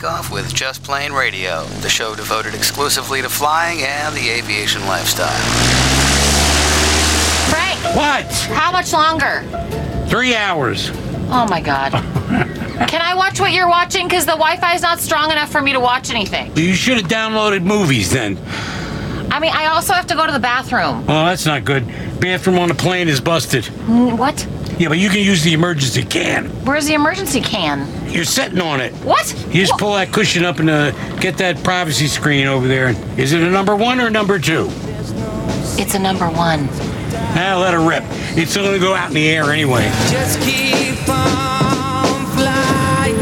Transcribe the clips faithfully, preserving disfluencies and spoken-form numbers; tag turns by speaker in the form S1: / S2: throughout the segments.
S1: takeoff with Just Plane Radio, the show devoted exclusively to flying and the aviation lifestyle.
S2: Frank!
S3: What?
S2: How much longer?
S3: Three hours.
S2: Oh my God. Can I watch what you're watching? Because the Wi-Fi is not strong enough for me to watch anything.
S3: You should have downloaded movies then.
S2: I mean, I also have to go to the bathroom.
S3: Oh, that's not good. Bathroom on the plane is busted.
S2: Mm, What?
S3: Yeah, but you can use the emergency can.
S2: Where's the emergency can?
S3: You're sitting on it.
S2: What?
S3: You just
S2: Wha-
S3: pull that cushion up and uh, get that privacy screen over there. Is it a number one or a number two?
S2: It's a number one.
S3: Ah, let her rip. It's going to go out in the air anyway.
S4: Just keep on flying.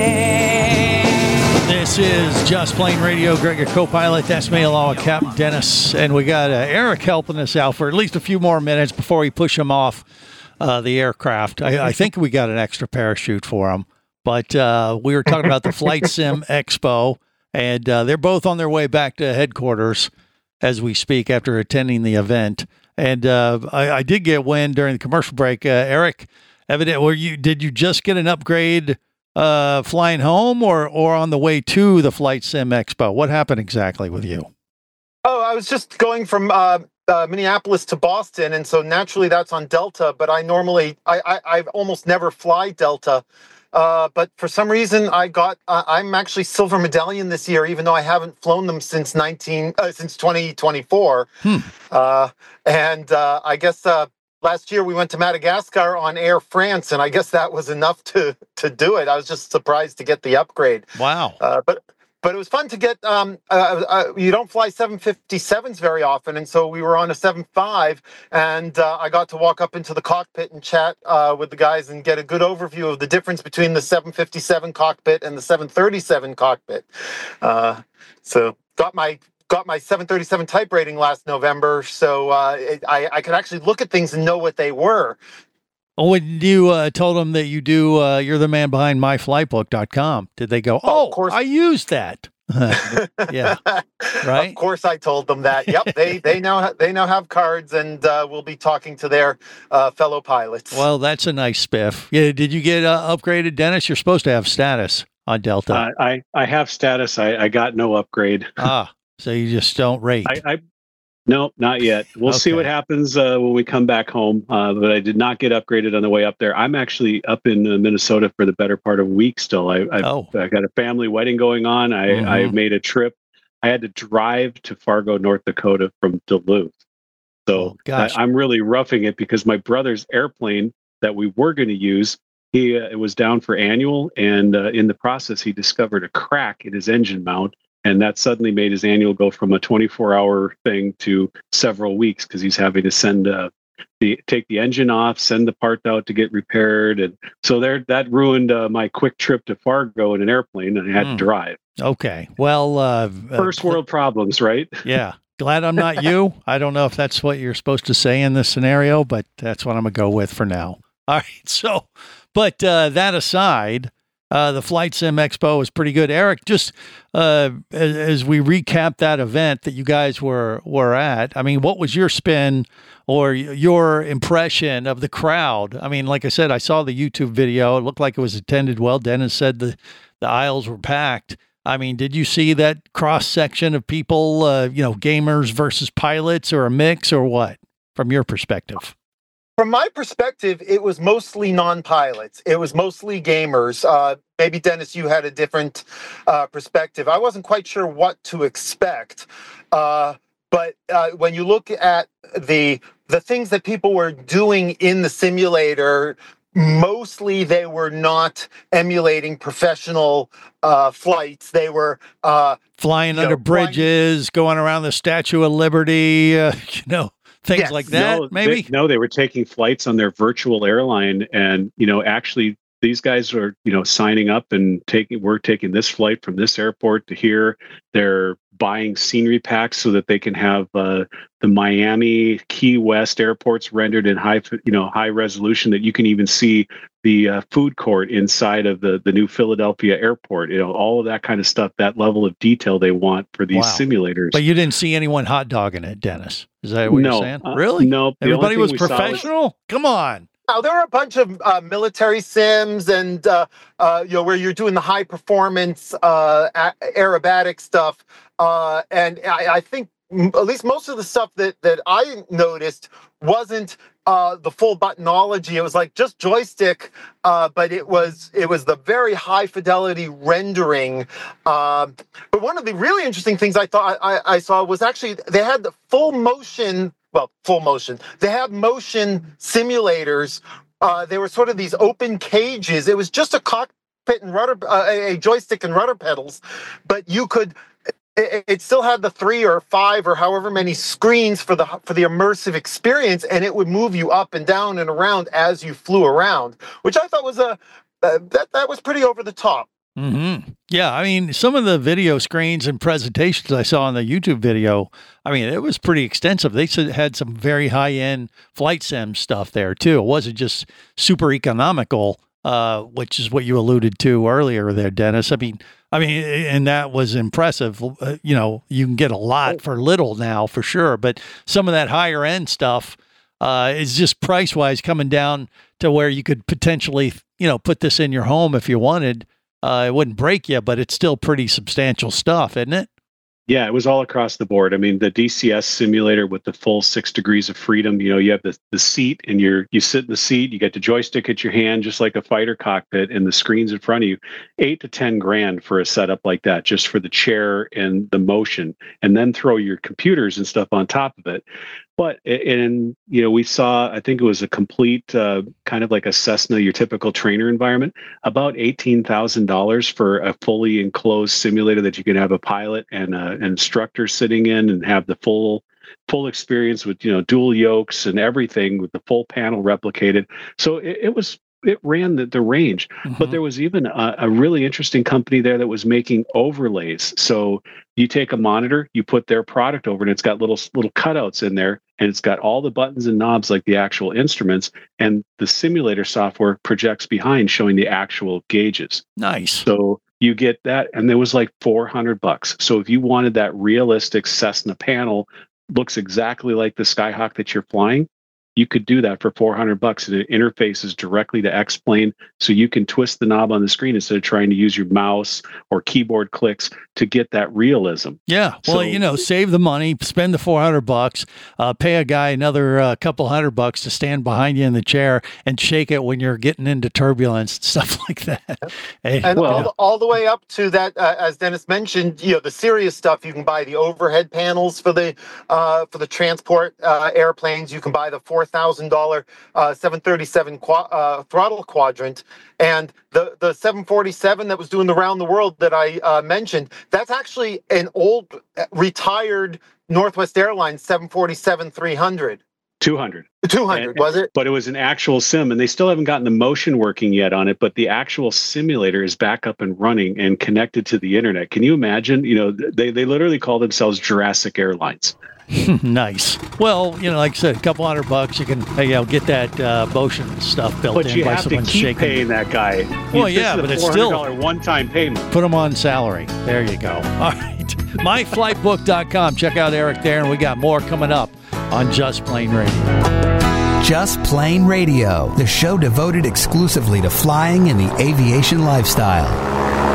S5: This is Just Plane Radio. Greg, your co-pilot. That's me, along with Captain Dennis. And we got uh, Eric helping us out for at least a few more minutes before we push him off uh, the aircraft. I, I think we got an extra parachute for him. But uh, we were talking about the Flight Sim Expo, and uh, they're both on their way back to headquarters as we speak after attending the event. And uh, I, I did get wind during the commercial break. Uh, Eric, evident, were you did you just get an upgrade uh, flying home or or on the way to the Flight Sim Expo? What happened exactly with you?
S6: Oh, I was just going from uh, uh, Minneapolis to Boston, and so naturally that's on Delta. But I normally, I, I, I almost never fly Delta. Uh, but for some reason, I got. Uh, I'm actually silver medallion this year, even though I haven't flown them since nineteen uh, since twenty twenty-four.
S5: Hmm.
S6: Uh, and uh, I guess uh, last year we went to Madagascar on Air France, and I guess that was enough to to do it. I was just surprised to get the upgrade.
S5: Wow.
S6: Uh, but. But it was fun to get, um, uh, uh, you don't fly seven fifty-sevens very often. And so we were on a seven five, and uh, I got to walk up into the cockpit and chat uh, with the guys and get a good overview of the difference between the seven fifty-seven cockpit and the seven thirty-seven cockpit. Uh, so got my got my seven thirty-seven type rating last November, so uh, it, I, I could actually look at things and know what they were.
S5: Oh, when you uh, told them that you do, uh, you're the man behind my flight book dot com, did they go, oh,
S6: of course.
S5: I used that? Yeah, right?
S6: Of course I told them that. Yep, they they now ha- they now have cards, and uh, we'll be talking to their uh, fellow pilots.
S5: Well, that's a nice spiff. Yeah, did you get uh, upgraded, Dennis? You're supposed to have status on Delta.
S7: Uh, I, I have status. I, I got no upgrade.
S5: ah, so you just don't rate.
S7: I, I no, not yet. We'll see
S5: Okay.
S7: what happens uh, when we come back home. Uh, but I did not get upgraded on the way up there. I'm actually up in uh, Minnesota for the better part of a week still. I, I've,
S5: Oh.
S7: I got a family wedding going on. I,
S5: Mhm.
S7: I made a trip. I had to drive to Fargo, North Dakota from Duluth. So
S5: Oh, gosh.
S7: I, I'm really roughing it because my brother's airplane that we were going to use, he uh, it was down for annual, and uh, in the process, he discovered a crack in his engine mount. And that suddenly made his annual go from a twenty-four hour thing to several weeks because he's having to send uh, the take the engine off, send the part out to get repaired, and so there that ruined uh, my quick trip to Fargo in an airplane, and I had
S5: Hmm.
S7: to drive.
S5: Okay. Well, uh,
S7: First
S5: uh,
S7: world problems, right?
S5: Yeah. Glad I'm not you. I don't know if that's what you're supposed to say in this scenario, but that's what I'm going to go with for now. All right. So, but uh, that aside, uh, the Flight Sim Expo was pretty good. Eric, just uh, as, as we recap that event that you guys were, were at, I mean, what was your spin or y- your impression of the crowd? I mean, like I said, I saw the YouTube video. It looked like it was attended well. Dennis said the, the aisles were packed. I mean, did you see that cross section of people, uh, you know, gamers versus pilots, or a mix, or what, from your perspective?
S6: From my perspective, it was mostly non-pilots. It was mostly gamers. Uh, maybe, Dennis, you had a different uh, perspective. I wasn't quite sure what to expect. Uh, but uh, when you look at the the things that people were doing in the simulator, mostly they were not emulating professional uh, flights. They were uh,
S5: Flying
S6: you
S5: under
S6: know, flying-
S5: bridges, going around the Statue of Liberty, uh, you know, things
S6: Yes.
S5: like that,
S7: no,
S5: maybe?
S7: They, no, they were taking flights on their virtual airline, and you know, actually, these guys are you know signing up and taking. We're taking this flight from this airport to here. They're buying scenery packs so that they can have uh, the Miami, Key West airports rendered in high, you know, high resolution that you can even see the uh, food court inside of the the new Philadelphia airport. You know, all of that kind of stuff. That level of detail they want for these
S5: Wow.
S7: simulators.
S5: But you didn't see anyone hot dogging it, Dennis. Is that what
S7: No,
S5: you're saying?
S7: uh,
S5: Really?
S7: no, the only
S5: Everybody
S7: thing
S5: was
S7: we saw was-
S5: professional? Come on.
S6: Now, there are a bunch of uh, military sims and, uh, uh, you know, where you're doing the high performance uh, a- aerobatic stuff. Uh, and I, I think m- at least most of the stuff that, that I noticed wasn't uh, the full buttonology. It was like just joystick, uh, but it was it was the very high fidelity rendering. Um, but one of the really interesting things I thought I, I saw was actually they had the full motion. Well, full motion. They had motion simulators. Uh, they were sort of these open cages. It was just a cockpit and rudder, uh, a joystick and rudder pedals, but you could. It, it still had the three or five or however many screens for the for the immersive experience, and it would move you up and down and around as you flew around, which I thought was a uh, that that was pretty over the top.
S5: Mm-hmm. Yeah, I mean, some of the video screens and presentations I saw on the YouTube video, I mean, it was pretty extensive. They said had some very high-end flight sim stuff there, too. It wasn't just super economical, uh, which is what you alluded to earlier there, Dennis. I mean, I mean, and that was impressive. Uh, you know, you can get a lot for little now, for sure. But some of that higher-end stuff uh, is just price-wise coming down to where you could potentially, you know, put this in your home if you wanted. Uh, it wouldn't break you, but it's still pretty substantial stuff, isn't it?
S7: Yeah, it was all across the board. I mean, the D C S simulator with the full six degrees of freedom, you know, you have the, the seat and you're, you sit in the seat, you get the joystick at your hand, just like a fighter cockpit, and the screen's in front of you. Eight to ten grand for a setup like that, just for the chair and the motion, and then throw your computers and stuff on top of it. But, and, you know, we saw, I think it was a complete uh, kind of like a Cessna, your typical trainer environment, about eighteen thousand dollars for a fully enclosed simulator that you can have a pilot and a, an instructor sitting in and have the full full experience with, you know, dual yokes and everything with the full panel replicated. So it, it was, it ran the, the range. Mm-hmm. But there was even a, a really interesting company there that was making overlays. So you take a monitor, you put their product over, and it's got little little cutouts in there, and it's got all the buttons and knobs like the actual instruments, and the simulator software projects behind, showing the actual gauges.
S5: Nice.
S7: So you get that, and there was like four hundred bucks. So if you wanted that realistic Cessna panel, looks exactly like the Skyhawk that you're flying, you could do that for four hundred bucks, and it interfaces directly to X-Plane, so you can twist the knob on the screen instead of trying to use your mouse or keyboard clicks to get that realism.
S5: Yeah, well, so, you know, save the money, spend the four hundred bucks, uh, pay a guy another uh, couple hundred bucks to stand behind you in the chair and shake it when you're getting into turbulence, stuff like that. Hey,
S6: and
S5: well,
S6: all, the, all the way up to that, uh, as Dennis mentioned, you know, the serious stuff. You can buy the overhead panels for the uh, for the transport uh, airplanes. You can buy the four thousand dollars uh, seven thirty-seven qu- uh, throttle quadrant, and the the seven forty-seven that was doing the round the world that I uh, mentioned. That's actually an old retired Northwest Airlines seven forty-seven three hundred.
S7: two hundred.
S6: two hundred, and, was it?
S7: But it was an actual sim, and they still haven't gotten the motion working yet on it, but the actual simulator is back up and running and connected to the internet. Can you imagine? You know, they, they literally call themselves Jurassic Airlines.
S5: Nice. Well, you know, like I said, a couple hundred bucks, you can, you know, get that uh, motion stuff built
S7: but
S5: in
S7: you
S5: by
S7: have
S5: someone
S7: to keep
S5: shaking.
S7: paying that guy.
S5: Well, yeah, but it's still
S7: a one-time payment.
S5: Put them on salary. There you go. All right. my flight book dot com. Check out Eric there, and we got more coming up on Just Plane Radio.
S8: Just Plane Radio, the show devoted exclusively to flying and the aviation lifestyle.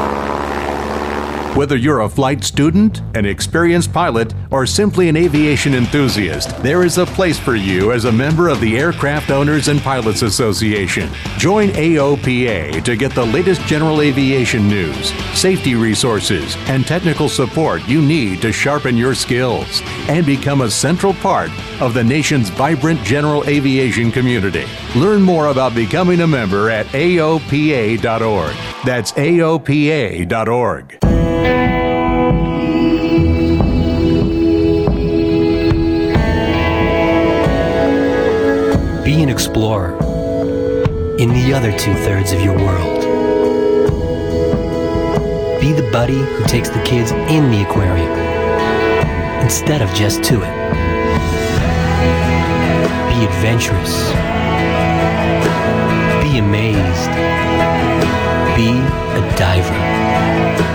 S9: Whether you're a flight student, an experienced pilot, or simply an aviation enthusiast, there is a place for you as a member of the Aircraft Owners and Pilots Association. Join A O P A to get the latest general aviation news, safety resources, and technical support you need to sharpen your skills and become a central part of the nation's vibrant general aviation community. Learn more about becoming a member at A O P A dot org. That's A O P A dot org.
S10: Be an explorer in the other two-thirds of your world. Be the buddy who takes the kids in the aquarium instead of just to it. Be adventurous. Be amazed. Be a diver.